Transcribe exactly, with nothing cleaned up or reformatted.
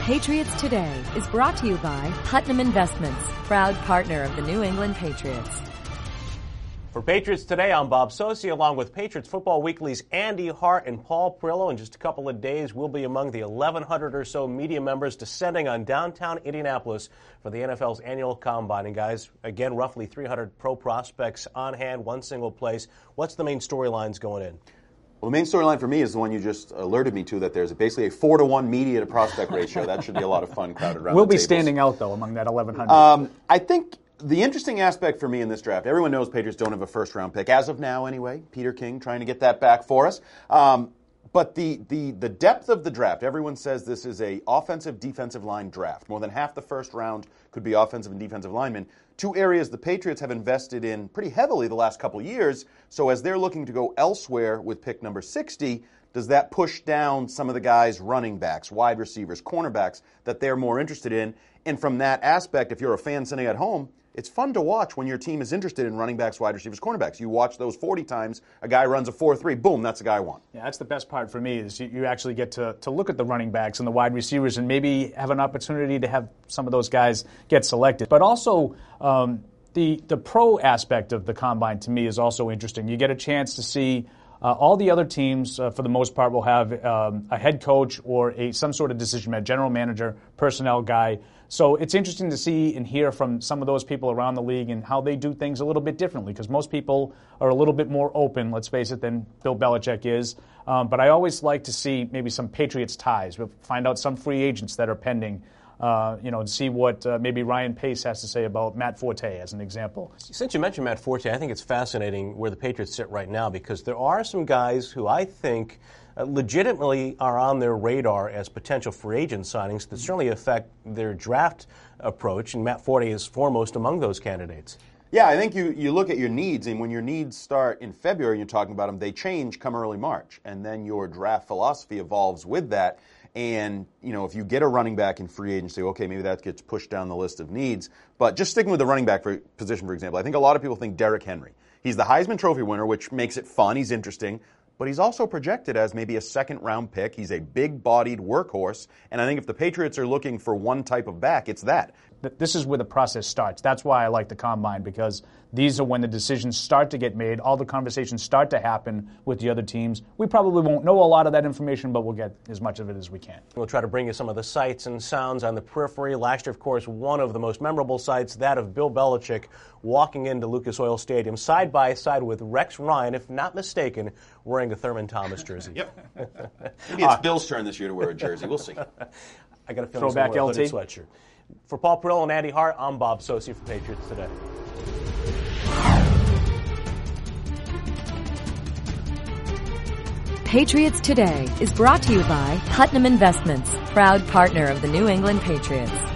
Patriots Today is brought to you by Putnam Investments, proud partner of the New England Patriots. For Patriots Today, I'm Bob Socci, along with Patriots Football Weekly's Andy Hart and Paul Perillo. In just a couple of days, we'll be among the eleven hundred or so media members descending on downtown Indianapolis for the N F L's annual Combine. And guys, again, roughly three hundred pro prospects on hand, one single place. What's the main storylines going in? Well, the main storyline for me is the one you just alerted me to, that there's basically a four to one media to prospect ratio. That should be a lot of fun crowded around We'll the be tables. standing out, though, among that eleven hundred. Um, I think the interesting aspect for me in this draft, everyone knows Patriots don't have a first-round pick, as of now anyway. Peter King trying to get that back for us. Um, but the, the, the depth of the draft, everyone says this is a offensive-defensive line draft. More than half the first round could be offensive and defensive linemen. Two areas the Patriots have invested in pretty heavily the last couple years. So as they're looking to go elsewhere with pick number sixty, does that push down some of the guys, running backs, wide receivers, cornerbacks, that they're more interested in? And from that aspect, if you're a fan sitting at home, it's fun to watch when your team is interested in running backs, wide receivers, cornerbacks. You watch those forty times, a guy runs a four three, boom, that's the guy I want. Yeah, that's the best part for me is you, you actually get to, to look at the running backs and the wide receivers and maybe have an opportunity to have some of those guys get selected. But also um, the, the pro aspect of the Combine to me is also interesting. You get a chance to see Uh, all the other teams, uh, for the most part, will have um, a head coach or a some sort of decision maker, general manager, personnel guy. So it's interesting to see and hear from some of those people around the league and how they do things a little bit differently, because most people are a little bit more open, let's face it, than Bill Belichick is. Um, but I always like to see maybe some Patriots ties. We'll find out some free agents that are pending. Uh, you know, and see what uh, maybe Ryan Pace has to say about Matt Forte, as an example. Since you mentioned Matt Forte, I think it's fascinating where the Patriots sit right now, because there are some guys who I think uh, legitimately are on their radar as potential free agent signings that certainly affect their draft approach, and Matt Forte is foremost among those candidates. Yeah, I think you, you look at your needs, and when your needs start in February, you're talking about them, they change come early March, and then your draft philosophy evolves with that. And, you know, if you get a running back in free agency, okay, maybe that gets pushed down the list of needs. But just sticking with the running back for, position, for example, I think a lot of people think Derrick Henry. He's the Heisman Trophy winner, which makes it fun. He's interesting. But he's also projected as maybe a second-round pick. He's a big-bodied workhorse. And I think if the Patriots are looking for one type of back, it's that. This is where the process starts. That's why I like the Combine, because these are when the decisions start to get made, all the conversations start to happen with the other teams. We probably won't know a lot of that information, but we'll get as much of it as we can. We'll try to bring you some of the sights and sounds on the periphery. Last year, of course, one of the most memorable sights, that of Bill Belichick walking into Lucas Oil Stadium side by side with Rex Ryan, if not mistaken, wearing a Thurman Thomas jersey. Yep. Maybe it's uh, Bill's turn this year to wear a jersey. We'll see. I got a feeling Throwback he'll wear a L T hooded sweatshirt. For Paul Perillo and Andy Hart, I'm Bob Socci for Patriots Today. Patriots Today is brought to you by Putnam Investments, proud partner of the New England Patriots.